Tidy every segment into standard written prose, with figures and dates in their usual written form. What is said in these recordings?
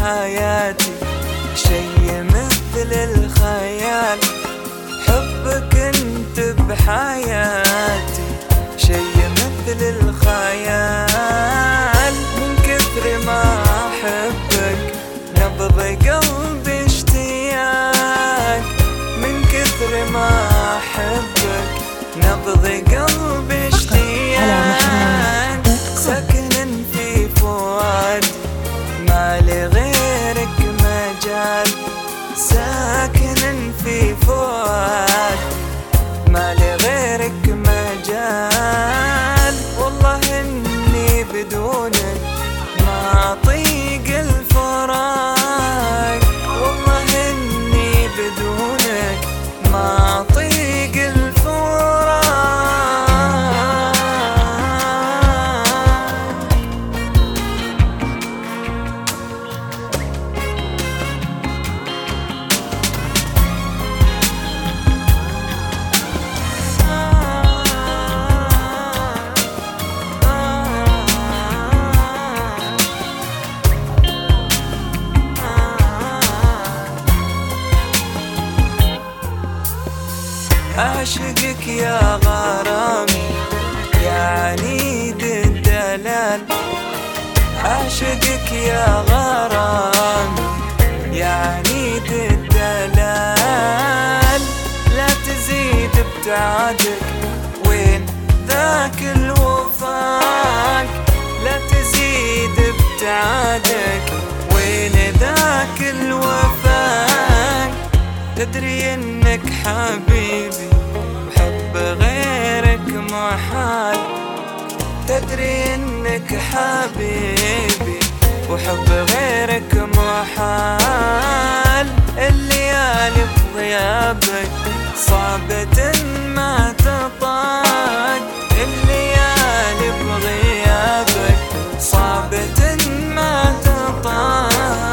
حياتي شي مثل الخيال. حبك انت بحياتي شي مثل الخيال. من كثر ما احبك نبض قلبي اشتياق. من كثر ما احبك نبض قلبي اشتياق. ساكن في فؤادي ما لغيرك مجال. ساكن في فؤادي ما لغيرك مجال. والله اني بدونك ما اطيق الفراق. والله اني بدونك ما اطيق الفراق. أعشقك يا غرامي يا عنيد الدلال. أعشقك يا غرامي يا عنيد الدلال. لا تزيد ابتعادك وين ذاك الوفاق. لا تزيد ابتعادك وين ذاك الوفاق. تدري انك حبيبي وحب غيرك محال. تدري انك حبيبي وحب غيرك محال. الليالي بغيابك صعبة ما تطاق. الليالي بغيابك صعبة ما تطاق.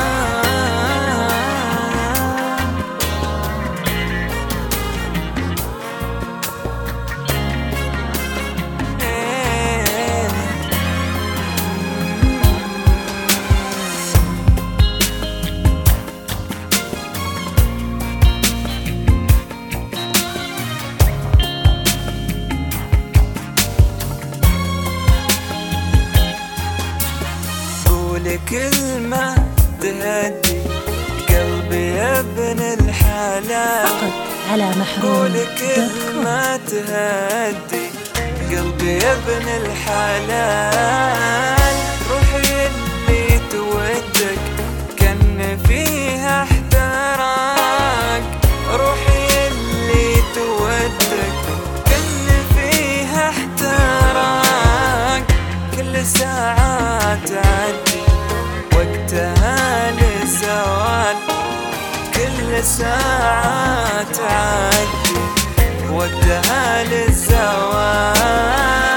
كلمة تهدي قلبي يا ابن الحلال. فقط على محروم. كلمة تهدي قلبي يا ابن الحلال. روحي اللي تودك كان فيها احتراق. روحي اللي تودك كان فيها احتراق. كل ساعة تعدي وقتها للزوال. كل ساعة تعدي وقتها للزوال.